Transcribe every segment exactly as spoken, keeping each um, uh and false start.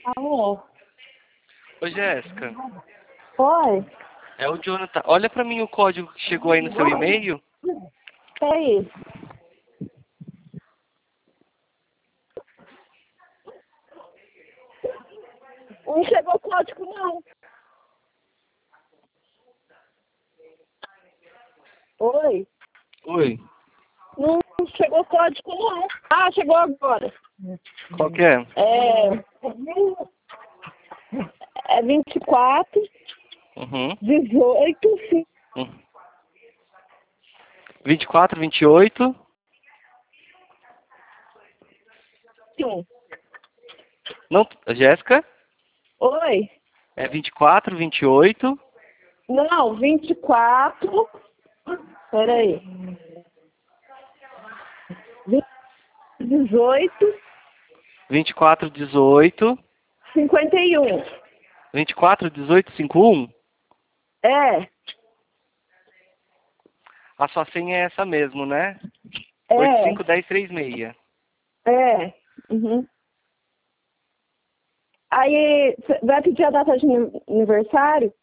Alô? Ô, Jéssica, Oi? é o Jonathan. Olha pra mim o código que chegou aí no seu e-mail. Que é isso? Não chegou código, não. Oi? Oi, Não chegou código, não. Ah, chegou agora. qual que é? É... É vinte e quatro, Uhum. dezoito, Uhum. vinte e quatro, vinte e oito. cinquenta e um. Não, Jéssica? Oi? É vinte e quatro, vinte e oito. Não, vinte e quatro. Peraí. dezoito, vinte e quatro, dezoito. cinquenta e um. vinte e quatro, dezoito, cinquenta e um. É, A sua senha é essa mesmo, né? oito é, cinco um zero três seis. é. Uhum. Aí, cê vai pedir a data de ani- aniversário,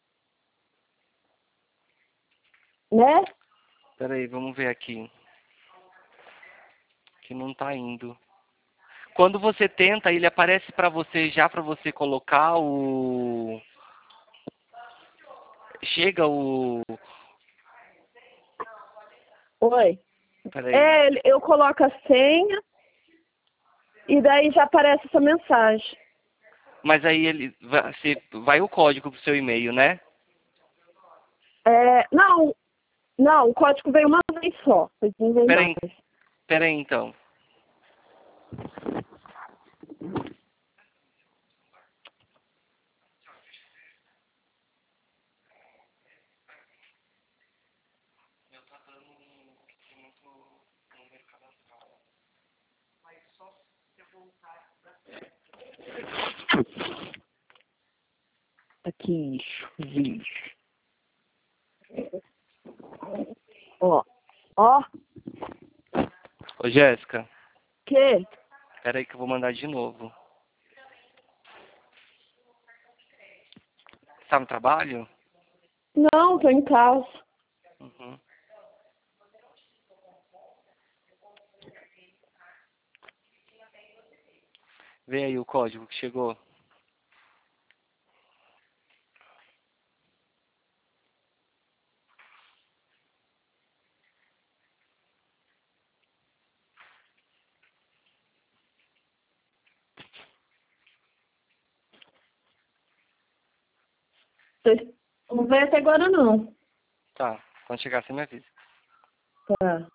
né? Peraí, vamos ver aqui. Que não tá indo. Quando você tenta, ele aparece pra você já pra você colocar o... Chega o... Oi. Peraí. É, ele- eu coloco a senha e daí já aparece essa mensagem. Mas aí ele vai, você, vai o código pro seu e-mail, né? É, não, não, o código veio uma vez só, depois não veio Peraí, mais. peraí então. Aqui, bicho. Ó, ó, Ô Jéssica, que? peraí que eu vou mandar de novo. Você tá no trabalho? Não, tô em casa. Uhum. Vê aí o código que chegou. Não veio até agora não. Tá, quando chegar você me avisa. Tá.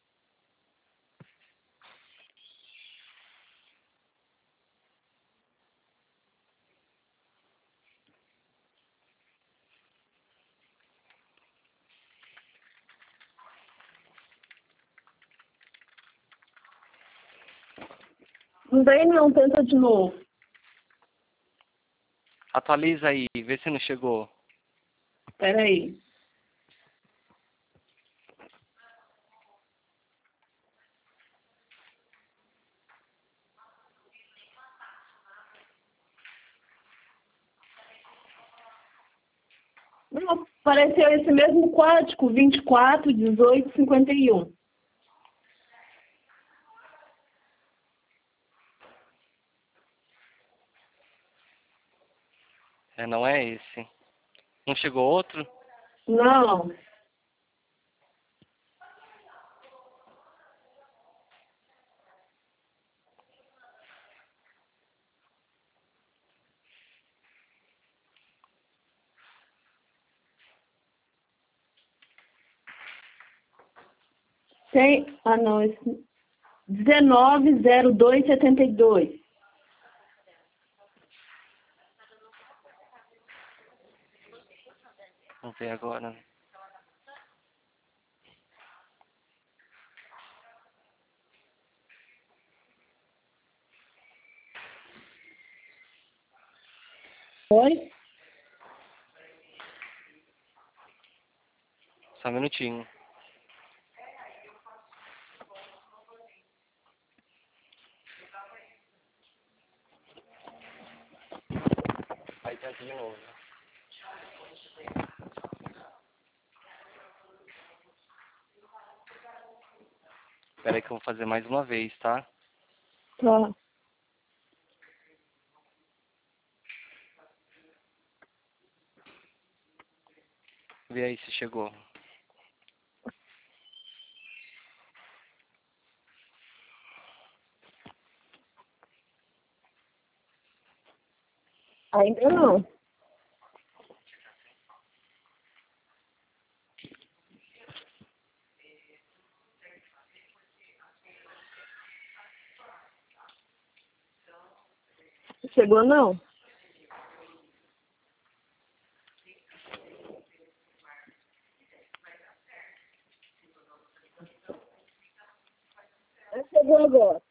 Não veio não, tenta de novo. Atualiza aí, vê se não chegou. Peraí. Não, apareceu esse mesmo código, vinte e quatro, dezoito, cinquenta e um. É, não é esse. Não chegou outro? Não. Tem. Ah, não. Esse... dezenove zero dois setenta e dois. Vamos ver agora. Oi? Só um minutinho. tenta de novo. Espera aí que eu vou fazer mais uma vez, tá? Tá. Vê aí se chegou. Ainda não. Chegou não? Chegou agora.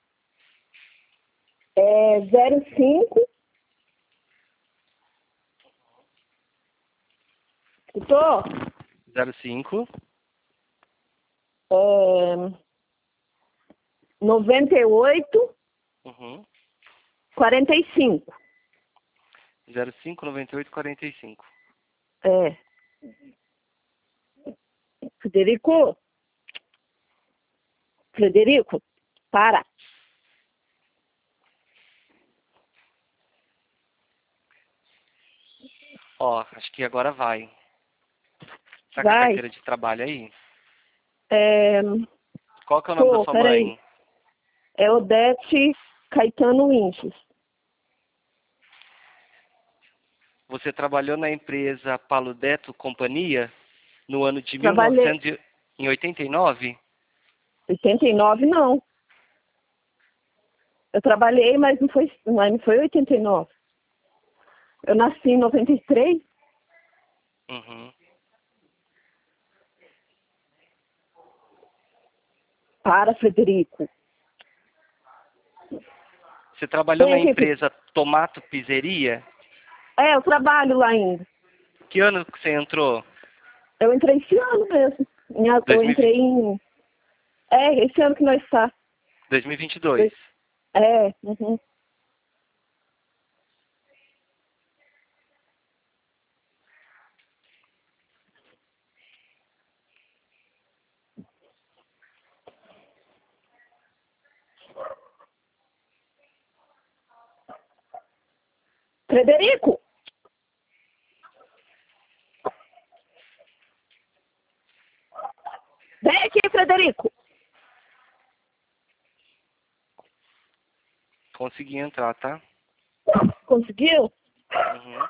É zero cinco. Estou? zero cinco. É, noventa e oito, Uhum. quarenta e cinco. zero cinco, noventa e oito, quarenta e cinco. É. Frederico? Frederico? Para. Ó, acho que agora vai. Tá com a Vai. carteira de trabalho aí? É, Qual que é o nome da tô, sua peraí. mãe? É Odete Caetano Inches. Você trabalhou na empresa Paludeto Companhia no ano de Trabalhei. mil e novecentos e oitenta e nove? oitenta e nove não. Eu trabalhei, mas não foi, mas não foi oitenta e nove. Eu nasci em noventa e três. Uhum. Para, Frederico. Você trabalhou Vem na aqui. empresa Tomato Pizzeria? É, eu trabalho lá ainda. Que ano que você entrou? Eu entrei esse ano mesmo. Em- Eu dois mil e vinte, entrei em... É, esse ano que nós está. dois mil e vinte e dois. É, uhum. Frederico! Vem aqui, Frederico! Consegui entrar, tá? Conseguiu? Uhum.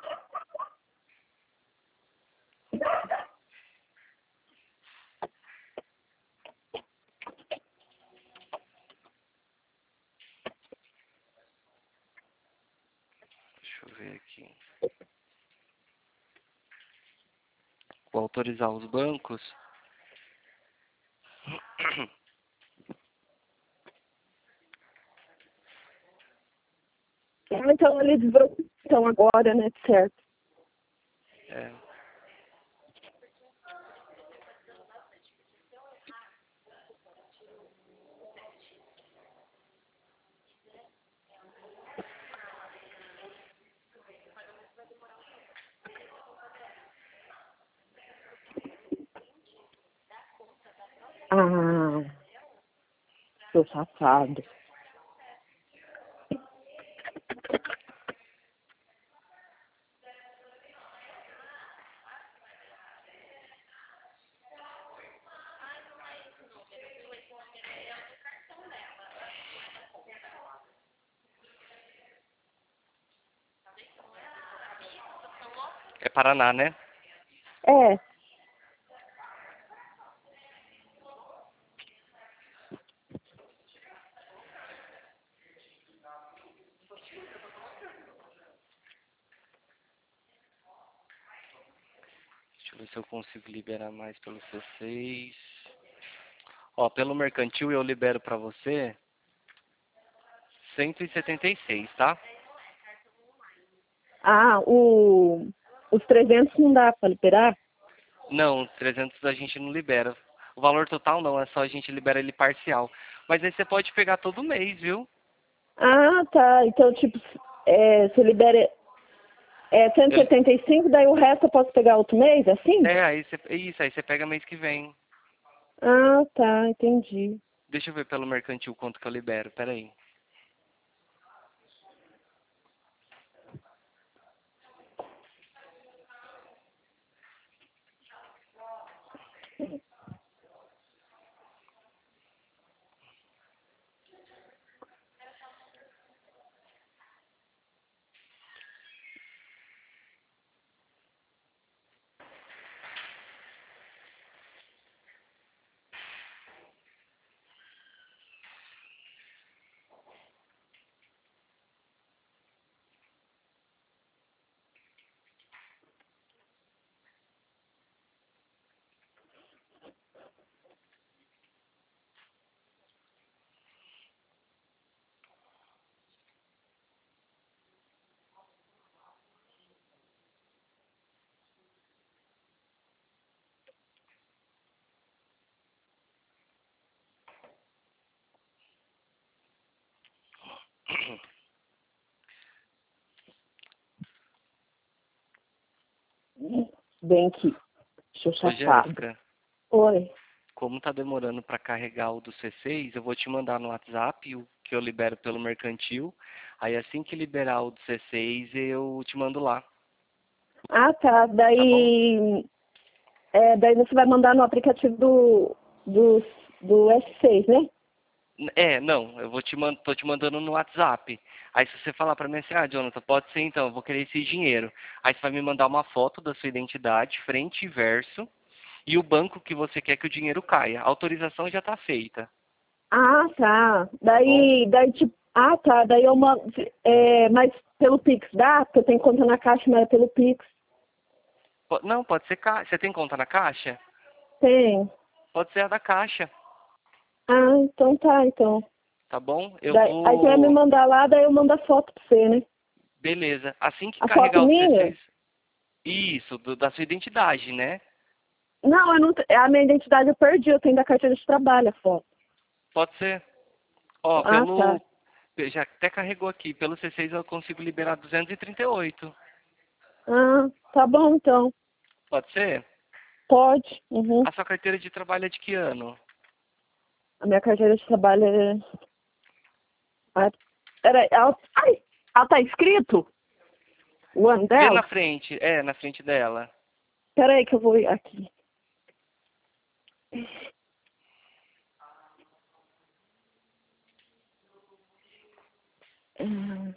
Deixa eu ver aqui. Vou autorizar os bancos. Então eles vão então agora, né? Certo. É. Ah, seu safado. É Paraná, né? É, Deixa eu ver se eu consigo liberar mais pelo C seis. Ó, pelo mercantil eu libero pra você cento e setenta e seis, tá? ah, o, os trezentos não dá para liberar? Não, trezentos a gente não libera. O valor total não, é só a gente libera ele parcial. Mas aí você pode pegar todo mês, viu? Ah, tá. Então, tipo, é, você libera É cento e setenta e cinco, daí o resto eu posso pegar outro mês, assim? É, aí você, isso, aí você pega mês que vem. Ah, tá, entendi. Deixa eu ver pelo mercantil quanto que eu libero, peraí. Bem aqui. Deixa eu Ô, chapar. Jéssica, Oi. como tá demorando para carregar o do C seis, eu vou te mandar no WhatsApp o que eu libero pelo mercantil. Aí assim que liberar o do C seis, eu te mando lá, Ah, tá. tá bom? Daí, é, daí você vai mandar no aplicativo do, do, do S seis, né? É, não, eu vou te man tô te mandando no WhatsApp. Aí se você falar pra mim assim, ah, Jonathan, pode ser então, eu vou querer esse dinheiro. Aí você vai me mandar uma foto da sua identidade, frente e verso, e o banco que você quer que o dinheiro caia. A autorização já tá feita, Ah, tá. tá bom? Daí, daí tipo, ah, tá. Daí eu mando, é, mas pelo Pix dá? Porque eu tenho conta na Caixa, mas é pelo Pix. Po- Não, pode ser caixa. Você tem conta na Caixa? Tem. Pode ser a da Caixa, Ah, então tá, então. tá bom? Eu Daí, aí você vai me vou... mandar lá, daí eu mando a foto pra você, né? Beleza. Assim que A foto carregar o minha? C seis... Isso, do- da sua identidade, né? Não, eu não, te- a minha identidade eu perdi, eu tenho da carteira de trabalho a foto. Pode ser. Ó, Ah, tá. pelo... Já até carregou aqui. Pelo C seis eu consigo liberar duzentos e trinta e oito. Ah, tá bom então. Pode ser? Pode. Uhum. A sua carteira de trabalho é de que ano? A minha carteira de trabalho é. Ah, peraí, ela... Ai, ela tá escrito? O ano Vê dela? na frente. É, na frente dela. Peraí que eu vou ir aqui. Hum.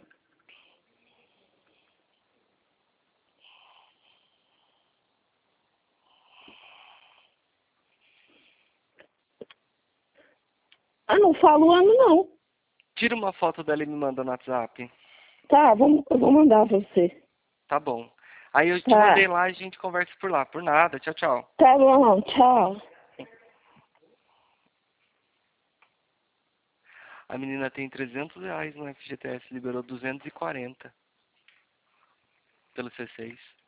Ah, não falo o ano não. Tira uma foto dela e me manda no WhatsApp. Tá, vamos, eu vou mandar pra você. Tá bom. Aí eu te mandei Tá. lá e a gente conversa por lá. Por nada. Tchau, tchau. Tá bom, tchau. A menina tem trezentos reais no F G T S. Liberou duzentos e quarenta pelo C seis.